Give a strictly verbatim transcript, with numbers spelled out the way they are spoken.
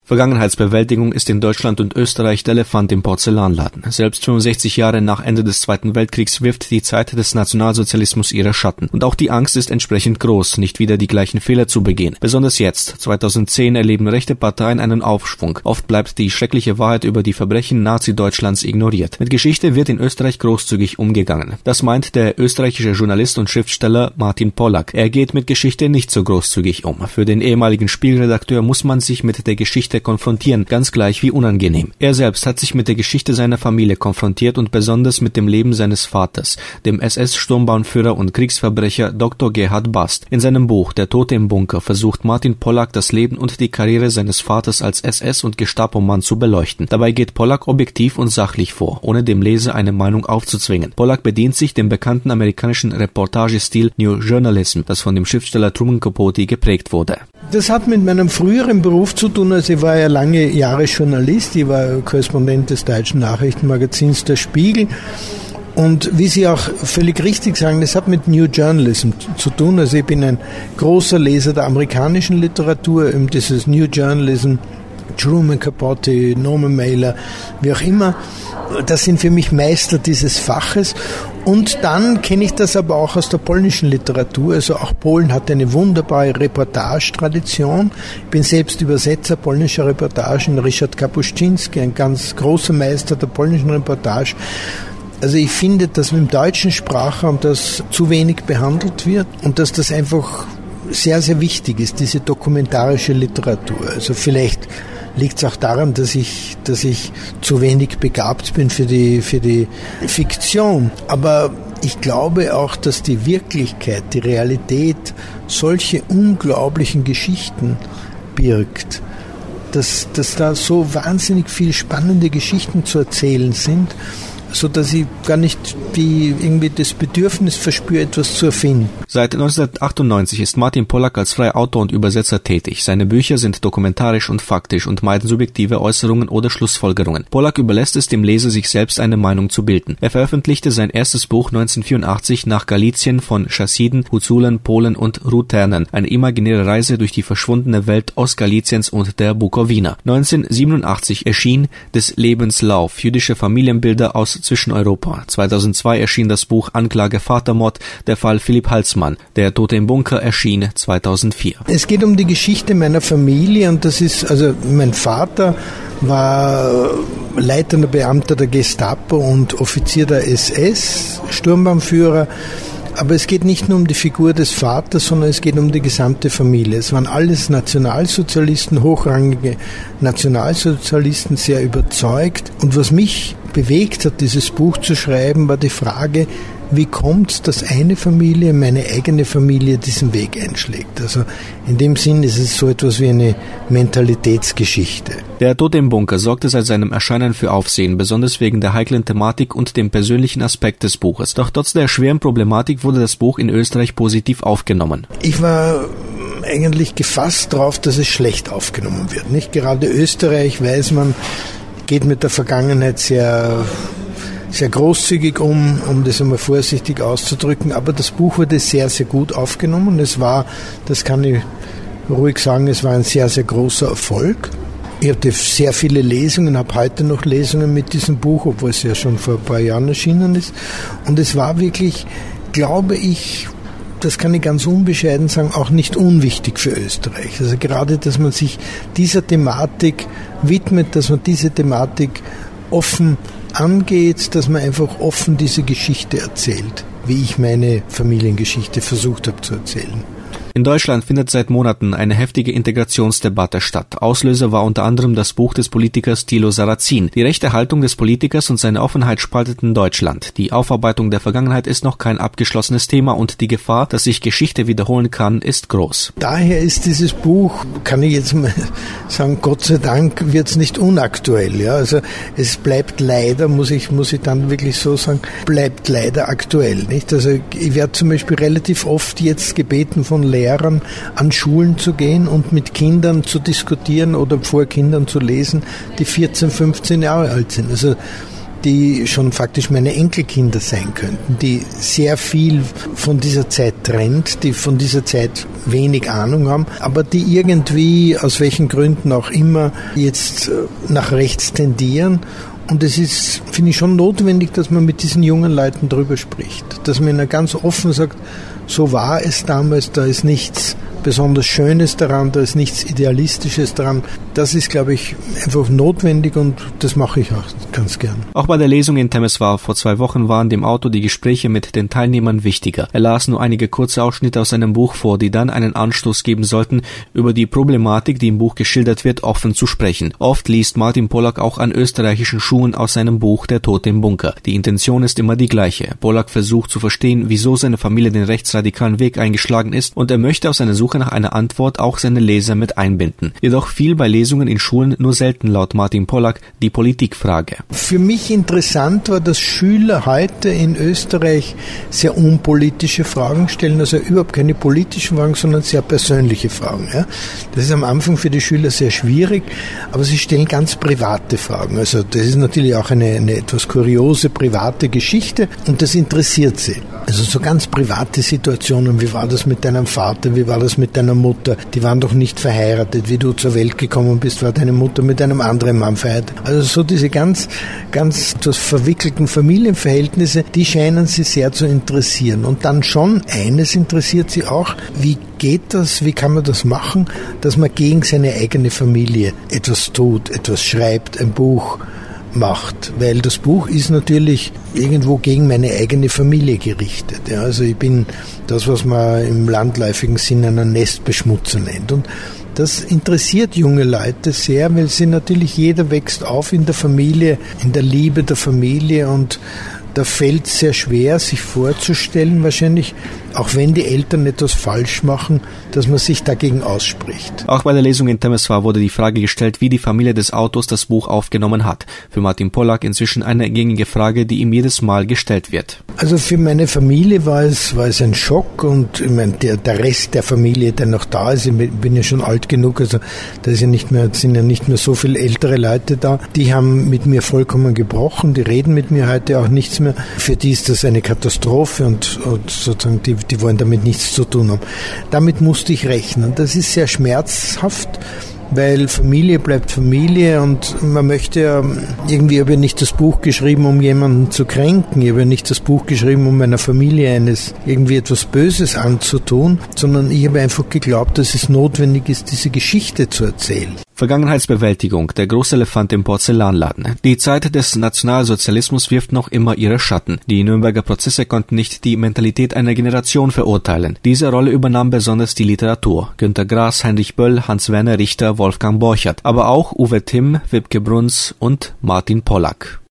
Vergangenheitsbewältigung ist in Deutschland und Österreich der Elefant im Porzellanladen. Selbst fünfundsechzig Jahre nach Ende des Zweiten Weltkriegs wirft die Zeit des Nationalsozialismus ihre Schatten. Und auch die Angst ist entsprechend groß, nicht wieder die gleichen Fehler zu begehen. Besonders jetzt, zweitausendzehn, erleben rechte Parteien einen Aufschwung. Oft bleibt die schreckliche Wahrheit über die Verbrechen Nazi-Deutschlands ignoriert. Mit Geschichte wird in Österreich großzügig umgegangen. Das meint der österreichische Journalist und Schriftsteller Martin Pollack. Er geht mit Geschichte nicht so großzügig um. Für den ehemaligen Spiegelredakteur muss man sich mit der Geschichte konfrontieren, ganz gleich wie unangenehm. Er selbst hat sich mit der Geschichte seiner Familie konfrontiert und besonders mit dem Leben seines Vaters, dem S S-Sturmbannführer und Kriegsverbrecher Doktor Gerhard Bast. In seinem Buch Der Tote im Bunker versucht Martin Pollack das Leben und die Karriere seines Vaters als S S- und Gestapo-Mann zu beleuchten. Dabei geht Pollack objektiv und sachlich vor, ohne dem Leser eine Meinung aufzuzwingen. Pollack bedient sich dem bekannten amerikanischen Reportagestil New Journalism, das von dem Schriftsteller Truman Capote geprägt wurde. Das hat mit meinem früheren Beruf zu tun. Also ich war ja lange Jahre Journalist, ich war Korrespondent des deutschen Nachrichtenmagazins Der Spiegel. Und wie Sie auch völlig richtig sagen, das hat mit New Journalism zu tun. Also ich bin ein großer Leser der amerikanischen Literatur, eben dieses New Journalism, Truman Capote, Norman Mailer, wie auch immer. Das sind für mich Meister dieses Faches. Und dann kenne ich das aber auch aus der polnischen Literatur. Also auch Polen hat eine wunderbare Reportage-Tradition. Ich bin selbst Übersetzer polnischer Reportagen. Ryszard Kapuscinski, ein ganz großer Meister der polnischen Reportage. Also ich finde, dass im deutschen Sprachraum das zu wenig behandelt wird und dass das einfach sehr, sehr wichtig ist, diese dokumentarische Literatur. Also vielleicht liegt es auch daran, dass ich, dass ich zu wenig begabt bin für die, für die Fiktion. Aber ich glaube auch, dass die Wirklichkeit, die Realität solche unglaublichen Geschichten birgt, dass, dass da so wahnsinnig viele spannende Geschichten zu erzählen sind, so dass ich gar nicht die, irgendwie das Bedürfnis verspüre, etwas zu erfinden. Seit neunzehnhundertachtundneunzig ist Martin Pollack als freier Autor und Übersetzer tätig. Seine Bücher sind dokumentarisch und faktisch und meiden subjektive Äußerungen oder Schlussfolgerungen. Pollack überlässt es dem Leser, sich selbst eine Meinung zu bilden. Er veröffentlichte sein erstes Buch neunzehnhundertvierundachtzig nach Galizien von Chassiden, Huzulen, Polen und Ruthernen. Eine imaginäre Reise durch die verschwundene Welt Ostgaliziens und der Bukowina. neunzehnhundertsiebenundachtzig erschien Des Lebens Lauf, jüdische Familienbilder aus Zwischeneuropa. zweitausendzwei erschien das Buch Anklage Vatermord, der Fall Philipp Halsmann. Der Tote im Bunker erschien zweitausendvier. Es geht um die Geschichte meiner Familie und das ist, also mein Vater war leitender Beamter der Gestapo und Offizier der S S, Sturmbannführer. Aber es geht nicht nur um die Figur des Vaters, sondern es geht um die gesamte Familie. Es waren alles Nationalsozialisten, hochrangige Nationalsozialisten, sehr überzeugt. Und was mich bewegt hat, dieses Buch zu schreiben, war die Frage, wie kommt es, dass eine Familie, meine eigene Familie, diesen Weg einschlägt? Also in dem Sinn ist es so etwas wie eine Mentalitätsgeschichte. Der Tote im Bunker sorgte seit seinem Erscheinen für Aufsehen, besonders wegen der heiklen Thematik und dem persönlichen Aspekt des Buches. Doch trotz der schweren Problematik wurde das Buch in Österreich positiv aufgenommen. Ich war eigentlich gefasst darauf, dass es schlecht aufgenommen wird. Nicht gerade Österreich, weiß man, geht mit der Vergangenheit sehr sehr großzügig um, um das einmal vorsichtig auszudrücken, aber das Buch wurde sehr, sehr gut aufgenommen. Es war, das kann ich ruhig sagen, es war ein sehr, sehr großer Erfolg. Ich hatte sehr viele Lesungen, habe heute noch Lesungen mit diesem Buch, obwohl es ja schon vor ein paar Jahren erschienen ist. Und es war wirklich, glaube ich, das kann ich ganz unbescheiden sagen, auch nicht unwichtig für Österreich. Also gerade, dass man sich dieser Thematik widmet, dass man diese Thematik offen angeht, dass man einfach offen diese Geschichte erzählt, wie ich meine Familiengeschichte versucht habe zu erzählen. In Deutschland findet seit Monaten eine heftige Integrationsdebatte statt. Auslöser war unter anderem das Buch des Politikers Thilo Sarrazin. Die rechte Haltung des Politikers und seine Offenheit spalteten Deutschland. Die Aufarbeitung der Vergangenheit ist noch kein abgeschlossenes Thema und die Gefahr, dass sich Geschichte wiederholen kann, ist groß. Daher ist dieses Buch, kann ich jetzt mal sagen, Gott sei Dank wird es nicht unaktuell. Ja? Also es bleibt leider, muss ich, muss ich dann wirklich so sagen, bleibt leider aktuell. Nicht? Also ich werde zum Beispiel relativ oft jetzt gebeten von Lehrern, an Schulen zu gehen und mit Kindern zu diskutieren oder vor Kindern zu lesen, die vierzehn, fünfzehn Jahre alt sind. Also die schon faktisch meine Enkelkinder sein könnten, die sehr viel von dieser Zeit trennt, die von dieser Zeit wenig Ahnung haben, aber die irgendwie, aus welchen Gründen auch immer, jetzt nach rechts tendieren. Und es ist, finde ich, schon notwendig, dass man mit diesen jungen Leuten drüber spricht. Dass man ihnen ganz offen sagt, so war es damals, da ist nichts besonders Schönes daran, da ist nichts Idealistisches daran. Das ist, glaube ich, einfach notwendig und das mache ich auch ganz gern. Auch bei der Lesung in Temeswar vor zwei Wochen waren dem Autor die Gespräche mit den Teilnehmern wichtiger. Er las nur einige kurze Ausschnitte aus seinem Buch vor, die dann einen Anstoß geben sollten, über die Problematik, die im Buch geschildert wird, offen zu sprechen. Oft liest Martin Polak auch an österreichischen Schulen aus seinem Buch Der Tod im Bunker. Die Intention ist immer die gleiche. Polak versucht zu verstehen, wieso seine Familie den rechtsradikalen Weg eingeschlagen ist, und er möchte auf seine Suche nach einer Antwort auch seine Leser mit einbinden. Jedoch fiel bei Lesungen in Schulen nur selten laut Martin Polak die Politikfrage. Für mich interessant war, dass Schüler heute in Österreich sehr unpolitische Fragen stellen, also überhaupt keine politischen Fragen, sondern sehr persönliche Fragen. Ja. Das ist am Anfang für die Schüler sehr schwierig, aber sie stellen ganz private Fragen. Also das ist natürlich auch eine, eine etwas kuriose private Geschichte und das interessiert sie. Also so ganz private Situationen, wie war das mit deinem Vater, wie war das mit deiner Mutter, die waren doch nicht verheiratet, wie du zur Welt gekommen bist, war deine Mutter mit einem anderen Mann verheiratet. Also so diese ganz, ganz verwickelten Familienverhältnisse, die scheinen sie sehr zu interessieren. Und dann schon eines interessiert sie auch, wie geht das, wie kann man das machen, dass man gegen seine eigene Familie etwas tut, etwas schreibt, ein Buch macht, weil das Buch ist natürlich irgendwo gegen meine eigene Familie gerichtet. Ja, also ich bin das, was man im landläufigen Sinn einen Nestbeschmutzer nennt. Und das interessiert junge Leute sehr, weil sie natürlich, jeder wächst auf in der Familie, in der Liebe der Familie, und da fällt es sehr schwer, sich vorzustellen, wahrscheinlich, auch wenn die Eltern etwas falsch machen, dass man sich dagegen ausspricht. Auch bei der Lesung in Temeswar wurde die Frage gestellt, wie die Familie des Autors das Buch aufgenommen hat. Für Martin Polak inzwischen eine gängige Frage, die ihm jedes Mal gestellt wird. Also für meine Familie war es, war es ein Schock, und ich meine, der, der Rest der Familie, der noch da ist, ich bin ja schon alt genug, also da ist ja nicht mehr, sind ja nicht mehr so viele ältere Leute da, die haben mit mir vollkommen gebrochen, die reden mit mir heute auch nichts mehr. Für die ist das eine Katastrophe, und, und sozusagen die, die wollen damit nichts zu tun haben. Damit musste ich rechnen. Das ist sehr schmerzhaft, weil Familie bleibt Familie, und man möchte ja irgendwie, ich habe ja nicht das Buch geschrieben, um jemanden zu kränken, ich habe ja nicht das Buch geschrieben, um meiner Familie eines irgendwie etwas Böses anzutun, sondern ich habe einfach geglaubt, dass es notwendig ist, diese Geschichte zu erzählen. Vergangenheitsbewältigung, der große Elefant im Porzellanladen. Die Zeit des Nationalsozialismus wirft noch immer ihre Schatten. Die Nürnberger Prozesse konnten nicht die Mentalität einer Generation verurteilen. Diese Rolle übernahm besonders die Literatur. Günter Grass, Heinrich Böll, Hans-Werner Richter, Wolfgang Borchert, aber auch Uwe Timm, Wibke Bruns und Martin Polak.